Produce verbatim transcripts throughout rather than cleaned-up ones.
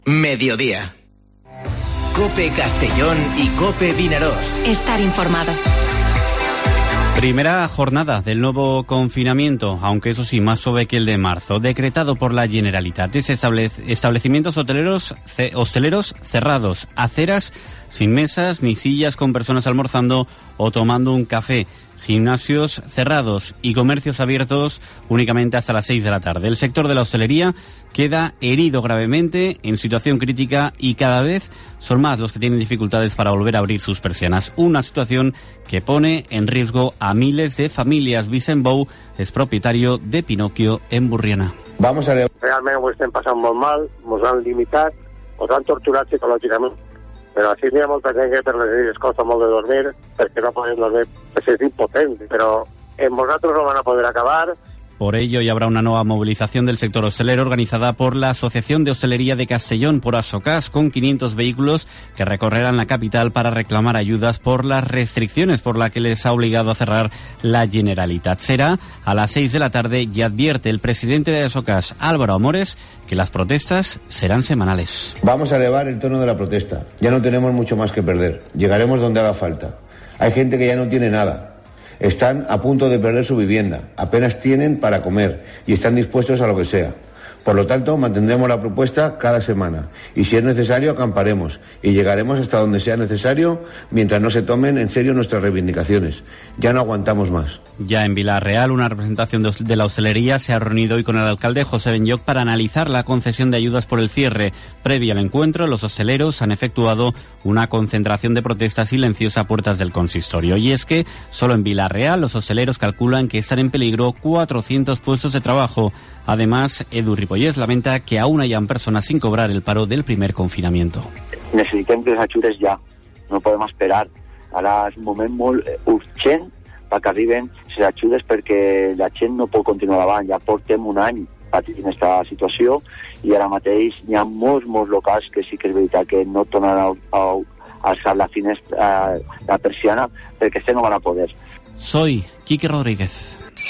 Mediodía. COPE Castellón y COPE Vinaròs. Estar informado. Primera jornada del nuevo confinamiento, aunque eso sí, más suave que el de marzo, decretado por la Generalitat. Es establec- establecimientos hoteleros, ce- hosteleros cerrados, aceras sin mesas ni sillas con personas almorzando o tomando un café. Gimnasios cerrados y comercios abiertos únicamente hasta las seis de la tarde. El sector de la hostelería queda herido gravemente, en situación crítica, y cada vez son más los que tienen dificultades para volver a abrir sus persianas. Una situación que pone en riesgo a miles de familias. Vicent Bou es propietario de Pinocchio en Burriana. Vamos a... Realment ho estem passant molt mal, ens han limitat, ens han torturat psicològicament. Però així hi ha molta gent que per les nits costa molt de dormir perquè no podem dormir, perquè és impotent, però en vosaltres no van a poder acabar. Por ello, ya habrá una nueva movilización del sector hostelero organizada por la Asociación de Hostelería de Castellón, por Asocas, con quinientos vehículos que recorrerán la capital para reclamar ayudas por las restricciones por las que les ha obligado a cerrar la Generalitat. Será a las seis de la tarde y advierte el presidente de Asocas, Álvaro Amores, que las protestas serán semanales. Vamos a elevar el tono de la protesta. Ya no tenemos mucho más que perder. Llegaremos donde haga falta. Hay gente que ya no tiene nada. Están a punto de perder su vivienda, apenas tienen para comer y están dispuestos a lo que sea. Por lo tanto, mantendremos la propuesta cada semana y, si es necesario, acamparemos y llegaremos hasta donde sea necesario mientras no se tomen en serio nuestras reivindicaciones. Ya no aguantamos más. Ya en Vila-real, una representación de la hostelería se ha reunido hoy con el alcalde José Benlloch para analizar la concesión de ayudas por el cierre. Previo al encuentro, los hosteleros han efectuado una concentración de protesta silenciosa a puertas del consistorio. Y es que solo en Vila-real los hosteleros calculan que están en peligro cuatrocientos puestos de trabajo. Además, Edu Ripollès lamenta que aún hayan personas sin cobrar el paro del primer confinamiento. Necessitem que les ajudes ja, no podem esperar. Ara és un moment molt urgent perquè arriben les ajudes perquè la gent no pot continuar davant. Ja portem un any patint aquesta situació i ara mateix hi ha molts, molts locals que sí que és veritat que no tornaran a, a, a alçar la finestra, la persiana, perquè este no van a poder. Soy Quique Rodríguez.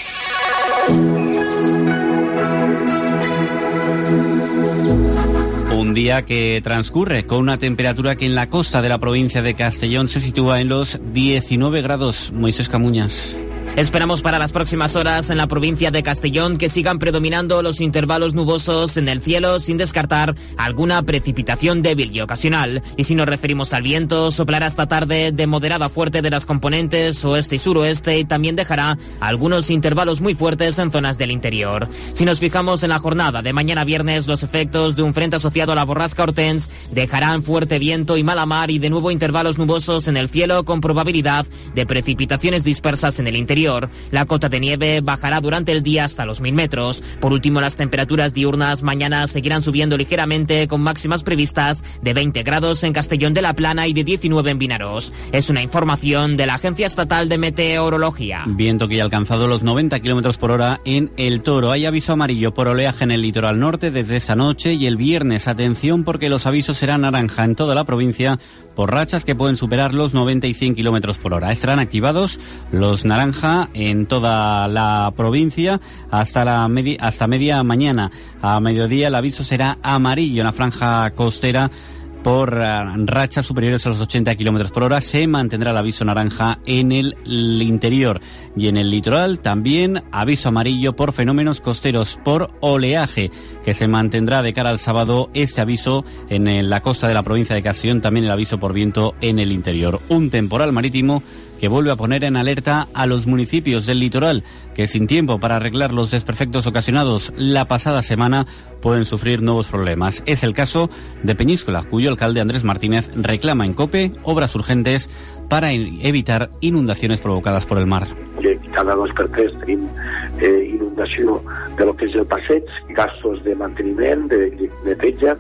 Un día que transcurre con una temperatura que en la costa de la provincia de Castellón se sitúa en los diecinueve grados. Moisés Camuñas. Esperamos para las próximas horas en la provincia de Castellón que sigan predominando los intervalos nubosos en el cielo, sin descartar alguna precipitación débil y ocasional. Y si nos referimos al viento, soplará esta tarde de moderada a fuerte de las componentes oeste y suroeste y también dejará algunos intervalos muy fuertes en zonas del interior. Si nos fijamos en la jornada de mañana viernes, los efectos de un frente asociado a la borrasca Hortense dejarán fuerte viento y mala mar y de nuevo intervalos nubosos en el cielo con probabilidad de precipitaciones dispersas en el interior. La cota de nieve bajará durante el día hasta los mil metros. Por último, las temperaturas diurnas mañana seguirán subiendo ligeramente con máximas previstas de veinte grados en Castellón de la Plana y de diecinueve en Vinaròs. Es una información de la Agencia Estatal de Meteorología. Viento que ya ha alcanzado los noventa kilómetros por hora en El Toro. Hay aviso amarillo por oleaje en el litoral norte desde esta noche y el viernes. Atención porque los avisos serán naranja en toda la provincia por rachas que pueden superar los noventa y cien kilómetros por hora. Estarán activados los naranja en toda la provincia hasta la media, hasta media mañana. A mediodía el aviso será amarillo en la franja costera por uh, rachas superiores a los ochenta kilómetros por hora. Se mantendrá el aviso naranja en el, el interior y en el litoral también aviso amarillo por fenómenos costeros por oleaje, que se mantendrá de cara al sábado este aviso en el, la costa de la provincia de Castellón, también el aviso por viento en el interior. Un temporal marítimo que vuelve a poner en alerta a los municipios del litoral, que sin tiempo para arreglar los desperfectos ocasionados la pasada semana pueden sufrir nuevos problemas. Es el caso de Peñíscola, cuyo alcalde Andrés Martínez reclama en COPE obras urgentes para evitar inundaciones provocadas por el mar. Cada dos per tres tenim eh, inundació de lo que és el passeig, gastos de manteniment, de, de neteja.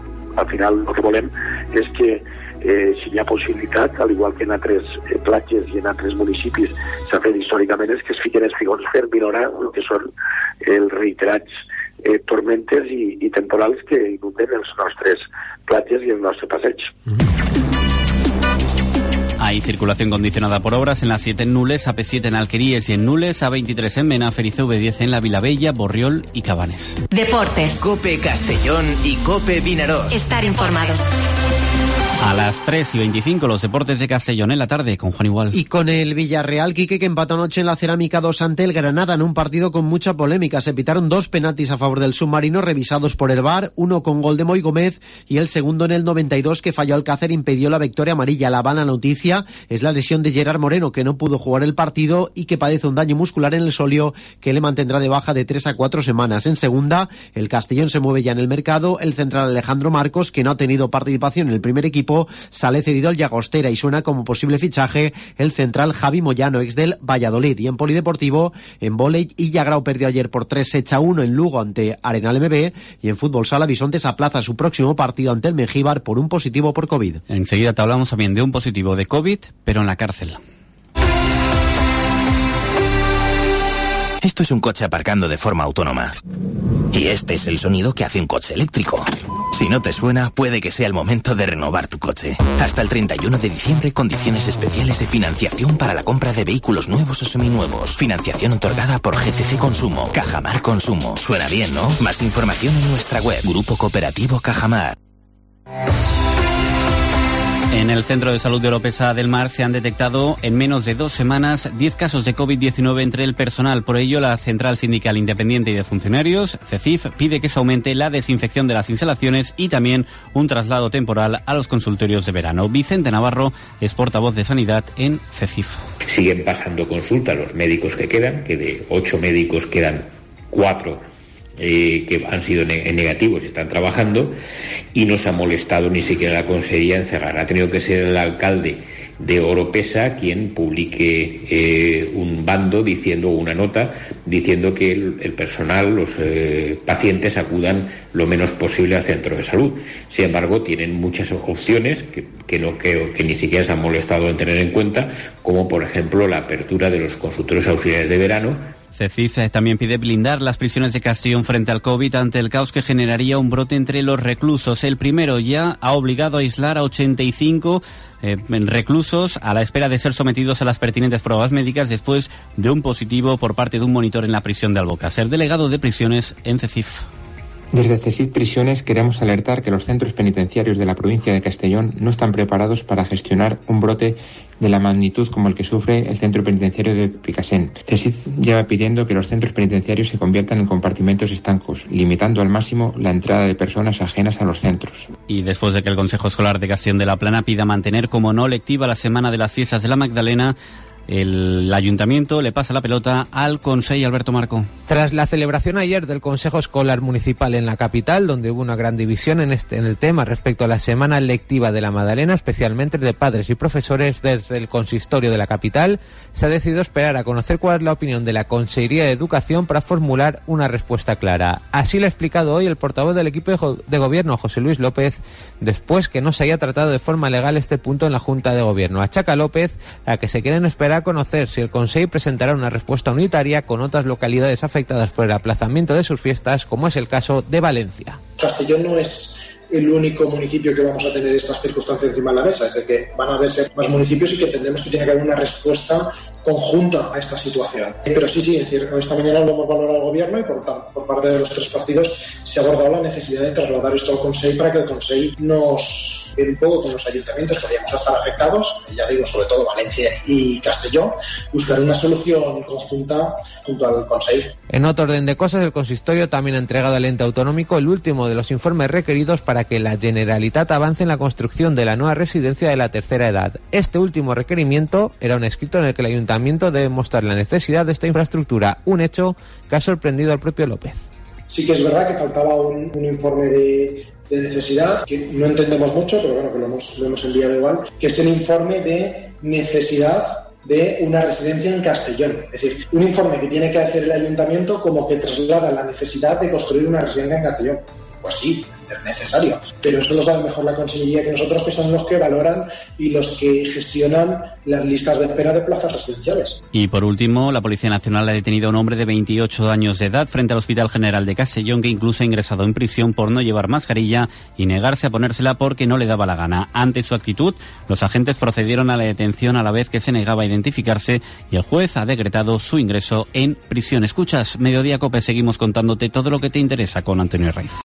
Al final el que volem és que Eh, si hi ha possibilitat, al igual que en altres eh, platges i en altres municipis s'ha fet històricament, és que es fiquen els figons per minorar el que són els reiterats eh, tormentes i, i temporals que inunden els nostres platges i el nostre passeig. Mm-hmm. Hay circulación condicionada por obras en la siete en Nules, A P siete en Alqueríes y en Nules, A veintitrés en Benafer y C V diez en la Vilabella, Borriol y Cabanes. Deportes. COPE Castellón y COPE Vinarós. Estar informados. A las tres y veinticinco, los deportes de Castellón en la tarde, con Juan Igual. Y con el Villarreal, Quique, que empató anoche en la Cerámica dos ante el Granada en un partido con mucha polémica. Se pitaron dos penaltis a favor del submarino revisados por el V A R, uno con gol de Moy Gómez y el segundo en el noventa y dos que falló Alcácer impidió la victoria amarilla. La mala noticia es la lesión de Gerard Moreno, que no pudo jugar el partido y que padece un daño muscular en el sóleo que le mantendrá de baja de tres a cuatro semanas. En segunda, el Castellón se mueve ya en el mercado. El central Alejandro Marcos, que no ha tenido participación en el primer equipo, sale cedido al Llagostera y suena como posible fichaje el central Javi Moyano, ex del Valladolid. Y en polideportivo, en vóley, Illagrao perdió ayer por tres a uno en Lugo ante Arenal M B, y en fútbol sala Bisontes aplaza su próximo partido ante el Mengíbar por un positivo por COVID. Enseguida te hablamos también de un positivo de COVID, pero en la cárcel. Esto es un coche aparcando de forma autónoma. Y este es el sonido que hace un coche eléctrico. Si no te suena, puede que sea el momento de renovar tu coche. Hasta el treinta y uno de diciembre, condiciones especiales de financiación para la compra de vehículos nuevos o seminuevos. Financiación otorgada por G C C Consumo. Cajamar Consumo. Suena bien, ¿no? Más información en nuestra web. Grupo Cooperativo Cajamar. En el Centro de Salud de Oropesa del Mar se han detectado en menos de dos semanas diez casos de COVID diecinueve entre el personal. Por ello, la Central Sindical Independiente y de Funcionarios, CECIF, pide que se aumente la desinfección de las instalaciones y también un traslado temporal a los consultorios de verano. Vicente Navarro es portavoz de Sanidad en CECIF. Siguen pasando consulta los médicos que quedan, que de ocho médicos quedan cuatro Eh, que han sido ne- negativos y están trabajando, y no se ha molestado ni siquiera la consejería en cerrar. Ha tenido que ser el alcalde de Oropesa quien publique eh, un bando diciendo, una nota diciendo que el, el personal, los eh, pacientes acudan lo menos posible al centro de salud. Sin embargo, tienen muchas opciones que, que no creo que ni siquiera se han molestado en tener en cuenta, como por ejemplo la apertura de los consultorios auxiliares de verano. CECIF también pide blindar las prisiones de Castellón frente al COVID ante el caos que generaría un brote entre los reclusos. El primero ya ha obligado a aislar a ochenta y cinco eh, reclusos a la espera de ser sometidos a las pertinentes pruebas médicas después de un positivo por parte de un monitor en la prisión de Albocácer. Delegado de prisiones en CECIF. Desde CECIF Prisiones queremos alertar que los centros penitenciarios de la provincia de Castellón no están preparados para gestionar un brote de la magnitud como el que sufre el centro penitenciario de Picassent. CECIF lleva pidiendo que los centros penitenciarios se conviertan en compartimentos estancos, limitando al máximo la entrada de personas ajenas a los centros. Y después de que el Consejo Escolar de Castellón de la Plana pida mantener como no lectiva la Semana de las Fiestas de la Magdalena, el Ayuntamiento le pasa la pelota al Consell. Alberto Marco. Tras la celebración ayer del Consejo Escolar Municipal en la capital, donde hubo una gran división en, este, en el tema respecto a la semana lectiva de la Magdalena, especialmente de padres y profesores desde el consistorio de la capital, se ha decidido esperar a conocer cuál es la opinión de la Consellería de Educación para formular una respuesta clara. Así lo ha explicado hoy el portavoz del equipo de gobierno, José Luis López, después que no se haya tratado de forma legal este punto en la Junta de Gobierno. Achaca López a que se quieren esperar a conocer si el Consell presentará una respuesta unitaria con otras localidades afectadas por el aplazamiento de sus fiestas, como es el caso de Valencia. Castellón no es el único municipio que vamos a tener estas circunstancias encima de la mesa, es decir, que van a haber más municipios y que entendemos que tiene que haber una respuesta conjunta a esta situación. Pero sí, sí, es decir, esta mañana lo hemos valorado al Gobierno y por, por parte de los tres partidos se ha abordado la necesidad de trasladar esto al Consell para que el Consell nos un poco con los ayuntamientos que podríamos estar afectados, ya digo, sobre todo Valencia y Castellón, buscar una solución conjunta junto al Consell. En otro orden de cosas, el consistorio también ha entregado al ente autonómico el último de los informes requeridos para que la Generalitat avance en la construcción de la nueva residencia de la tercera edad. Este último requerimiento era un escrito en el que el ayuntamiento debe mostrar la necesidad de esta infraestructura, un hecho que ha sorprendido al propio López. Sí que es verdad que faltaba un, un informe de, de necesidad, que no entendemos mucho, pero bueno, que lo hemos, lo hemos enviado igual, que es el informe de necesidad de una residencia en Castellón. Es decir, un informe que tiene que hacer el ayuntamiento como que traslada la necesidad de construir una residencia en Castellón. Pues sí, es necesario. Pero eso lo sabe mejor la Consellería que nosotros, que son los que valoran y los que gestionan las listas de espera de plazas residenciales. Y por último, la Policía Nacional ha detenido a un hombre de veintiocho años de edad frente al Hospital General de Castellón, que incluso ha ingresado en prisión por no llevar mascarilla y negarse a ponérsela porque no le daba la gana. Ante su actitud, los agentes procedieron a la detención a la vez que se negaba a identificarse y el juez ha decretado su ingreso en prisión. Escuchas Mediodía Cope, seguimos contándote todo lo que te interesa con Antonio Raiz.